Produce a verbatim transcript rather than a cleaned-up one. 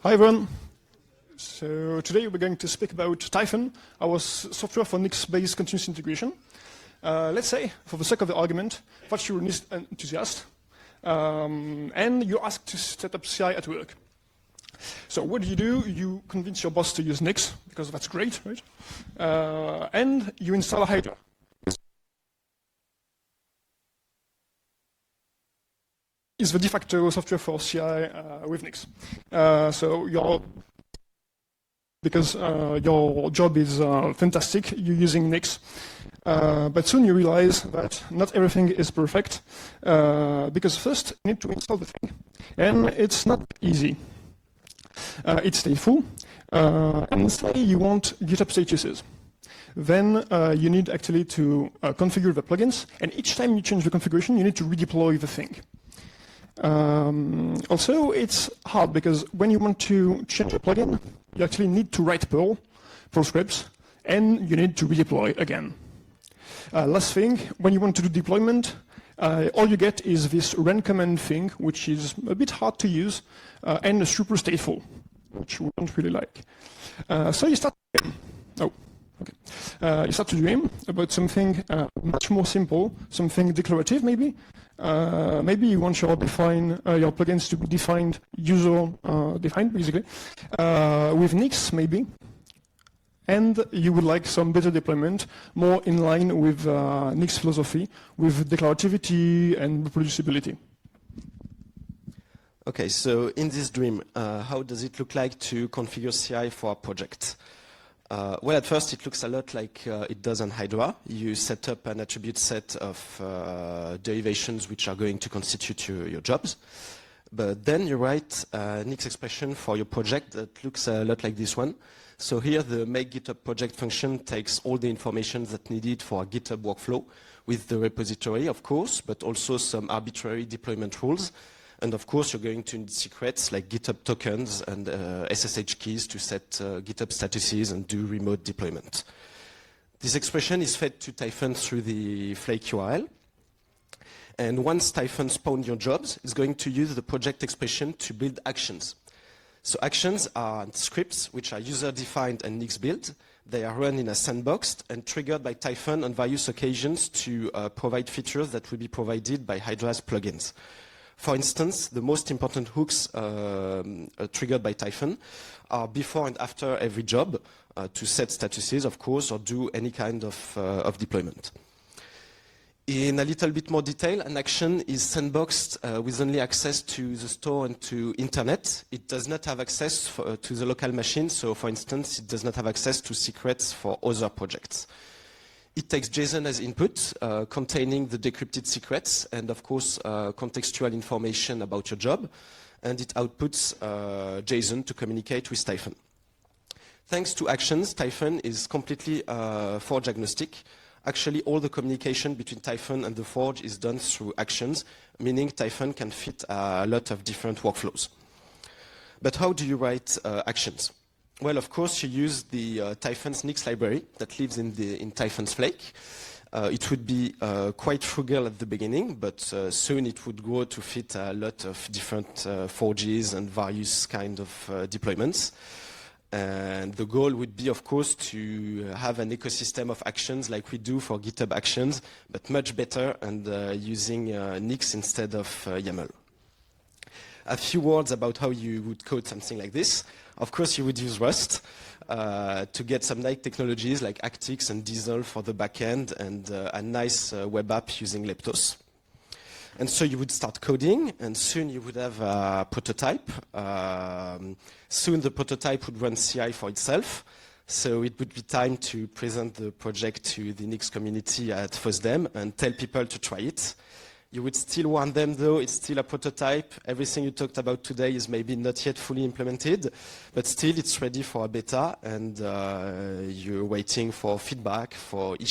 Hi everyone. So today we're going to speak about Typhon, our software for Nix-based continuous integration. Uh, let's say, for the sake of the argument, that you're an enthusiast, um, and you're asked to set up C I at work. So what do you do? You convince your boss to use Nix, because that's great, right? Uh, and you install a Hydra. Is the de facto software for C I uh, with Nix. Uh, so your because uh, your job is uh, fantastic, you're using Nix. Uh, but soon you realize that not everything is perfect, uh, because first you need to install the thing, and it's not easy. Uh, it's stateful, uh, and say you want GitHub statuses. Then uh, you need actually to uh, configure the plugins, and each time you change the configuration, you need to redeploy the thing. Um, also, it's hard because when you want to change a plugin, you actually need to write Perl, Perl scripts, and you need to redeploy again. Uh, last thing, when you want to do deployment, uh, all you get is this run command thing, which is a bit hard to use, uh, and super stateful, which we don't really like. Uh, so you start. Oh. Okay. Uh, you start to dream about something uh, much more simple, something declarative maybe. Uh, maybe you want your define uh, your plugins to be defined, user uh, defined basically, uh, with Nix maybe. And you would like some better deployment, more in line with uh, Nix philosophy, with declarativity and reproducibility. Okay, so in this dream, uh, how does it look like to configure C I for a project? Uh, well, at first it looks a lot like uh, it does on Hydra. You set up an attribute set of uh, derivations which are going to constitute your, your jobs. But then you write a Nix expression for your project that looks a lot like this one. So here the make GitHub project function takes all the information that's needed for a GitHub workflow with the repository, of course, but also some arbitrary deployment rules. And of course, you're going to need secrets like GitHub tokens and uh, S S H keys to set uh, GitHub statuses and do remote deployment. This expression is fed to Typhon through the Flake U R L. And once Typhon spawns your jobs, it's going to use the project expression to build actions. So actions are scripts which are user-defined and Nix-built. They are run in a sandbox and triggered by Typhon on various occasions to uh, provide features that will be provided by Hydra's plugins. For instance, the most important hooks uh, uh, triggered by Typhon are before and after every job uh, to set statuses, of course, or do any kind of, uh, of deployment. In a little bit more detail, an action is sandboxed uh, with only access to the store and to internet. It does not have access for, uh, to the local machine, so for instance, it does not have access to secrets for other projects. It takes JSON as input, uh, containing the decrypted secrets and, of course, uh, contextual information about your job, and it outputs uh, JSON to communicate with Typhon. Thanks to actions, Typhon is completely uh, forge agnostic. Actually, all the communication between Typhon and the forge is done through actions, meaning Typhon can fit a lot of different workflows. But how do you write uh, actions? Well, of course, you use the uh, Typhon's Nix library that lives in, the, in Typhon's Flake. Uh, it would be uh, quite frugal at the beginning, but uh, soon it would grow to fit a lot of different uh, forges and various kind of uh, deployments. And the goal would be, of course, to have an ecosystem of actions like we do for GitHub Actions, but much better and uh, using uh, Nix instead of uh, YAML. A few words about how you would code something like this. Of course, you would use Rust uh, to get some nice technologies like Actix and Diesel for the backend and uh, a nice uh, web app using Leptos. And so you would start coding, and soon you would have a prototype. Um, soon the prototype would run C I for itself. So it would be time to present the project to the Nix community at FOSDEM and tell people to try it. You would still want them, though. It's still a prototype. Everything you talked about today is maybe not yet fully implemented, but still it's ready for a beta, and uh, you're waiting for feedback, for